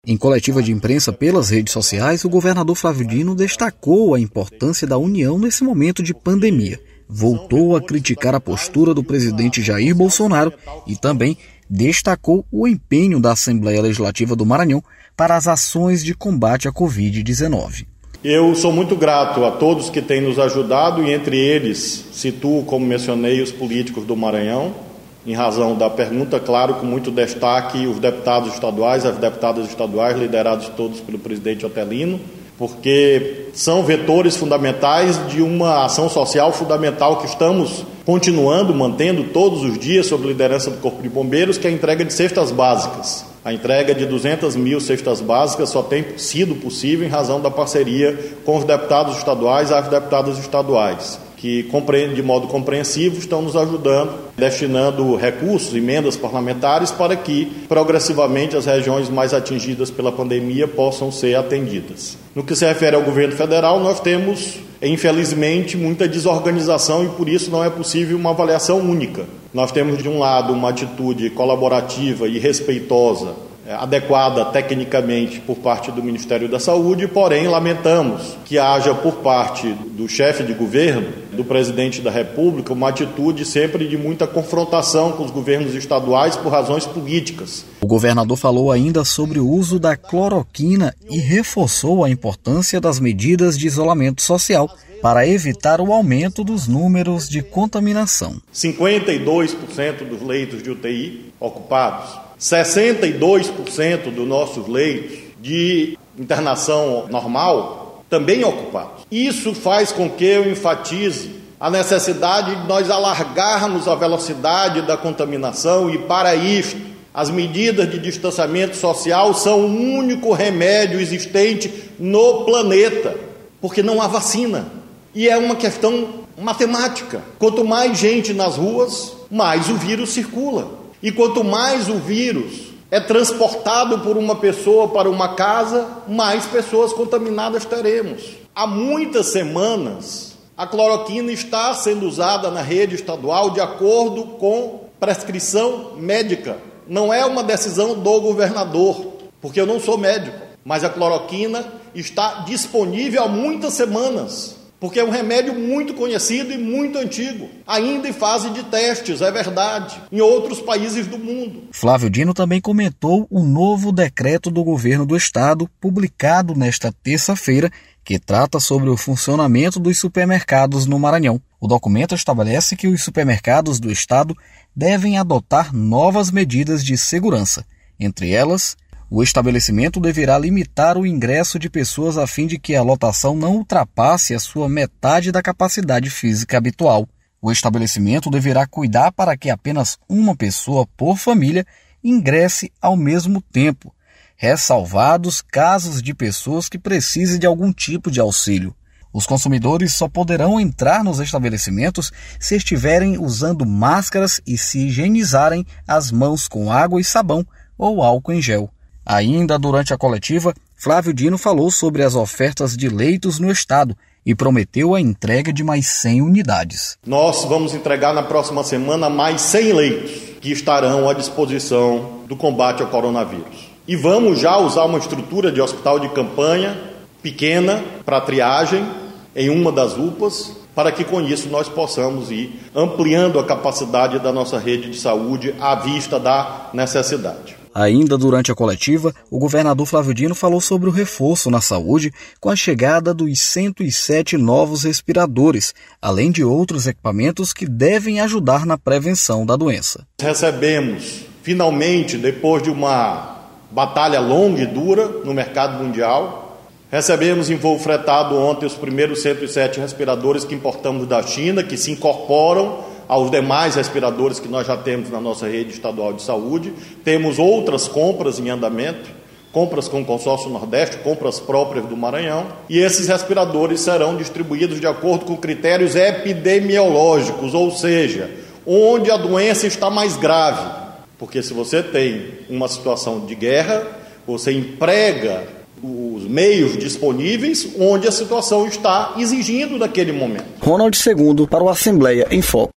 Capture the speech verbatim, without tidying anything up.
Em coletiva de imprensa pelas redes sociais, o governador Flávio Dino destacou a importância da união nesse momento de pandemia. Voltou a criticar a postura do presidente Jair Bolsonaro e também destacou o empenho da Assembleia Legislativa do Maranhão para as ações de combate à covid dezenove. Eu sou muito grato a todos que têm nos ajudado e, entre eles, situo, como mencionei, os políticos do Maranhão, em razão da pergunta, claro, com muito destaque, os deputados estaduais, as deputadas estaduais, liderados todos pelo presidente Otelino, porque são vetores fundamentais de uma ação social fundamental que estamos continuando, mantendo todos os dias sob liderança do Corpo de Bombeiros, que é a entrega de cestas básicas. A entrega de duzentas mil cestas básicas só tem sido possível em razão da parceria com os deputados estaduais e as deputadas estaduais, que de modo compreensivo estão nos ajudando, destinando recursos, emendas parlamentares para que progressivamente as regiões mais atingidas pela pandemia possam ser atendidas. No que se refere ao governo federal, nós temos, infelizmente, muita desorganização e por isso não é possível uma avaliação única. Nós temos, de um lado, uma atitude colaborativa e respeitosa, adequada tecnicamente por parte do Ministério da Saúde, porém lamentamos que haja por parte do chefe de governo, do presidente da República, uma atitude sempre de muita confrontação com os governos estaduais por razões políticas. O governador falou ainda sobre o uso da cloroquina e reforçou a importância das medidas de isolamento social para evitar o aumento dos números de contaminação. cinquenta e dois por cento dos leitos de U T I ocupados, sessenta e dois por cento dos nossos leitos de internação normal também ocupados. Isso faz com que eu enfatize a necessidade de nós alargarmos a velocidade da contaminação e, para isto, as medidas de distanciamento social são o único remédio existente no planeta, porque não há vacina. E é uma questão matemática. Quanto mais gente nas ruas, mais o vírus circula. E quanto mais o vírus é transportado por uma pessoa para uma casa, mais pessoas contaminadas teremos. Há muitas semanas, a cloroquina está sendo usada na rede estadual de acordo com prescrição médica. Não é uma decisão do governador, porque eu não sou médico, mas a cloroquina está disponível há muitas semanas. Porque é um remédio muito conhecido e muito antigo, ainda em fase de testes, é verdade, em outros países do mundo. Flávio Dino também comentou o novo decreto do governo do estado, publicado nesta terça-feira, que trata sobre o funcionamento dos supermercados no Maranhão. O documento estabelece que os supermercados do estado devem adotar novas medidas de segurança. Entre elas, o estabelecimento deverá limitar o ingresso de pessoas a fim de que a lotação não ultrapasse a sua metade da capacidade física habitual. O estabelecimento deverá cuidar para que apenas uma pessoa por família ingresse ao mesmo tempo, ressalvados casos de pessoas que precisem de algum tipo de auxílio. Os consumidores só poderão entrar nos estabelecimentos se estiverem usando máscaras e se higienizarem as mãos com água e sabão ou álcool em gel. Ainda durante a coletiva, Flávio Dino falou sobre as ofertas de leitos no estado e prometeu a entrega de mais cem unidades. Nós vamos entregar na próxima semana mais cem leitos que estarão à disposição do combate ao coronavírus. E vamos já usar uma estrutura de hospital de campanha pequena para triagem em uma das U P As, para que com isso nós possamos ir ampliando a capacidade da nossa rede de saúde à vista da necessidade. Ainda durante a coletiva, o governador Flávio Dino falou sobre o reforço na saúde com a chegada dos cento e sete novos respiradores, além de outros equipamentos que devem ajudar na prevenção da doença. Recebemos, finalmente, depois de uma batalha longa e dura no mercado mundial, recebemos em voo fretado ontem os primeiros cento e sete respiradores que importamos da China, que se incorporam aos demais respiradores que nós já temos na nossa rede estadual de saúde. Temos outras compras em andamento, compras com o Consórcio Nordeste, compras próprias do Maranhão, e esses respiradores serão distribuídos de acordo com critérios epidemiológicos, ou seja, onde a doença está mais grave. Porque se você tem uma situação de guerra, você emprega os meios disponíveis onde a situação está exigindo naquele momento. Ronald Segundo para o Assembleia em Foco.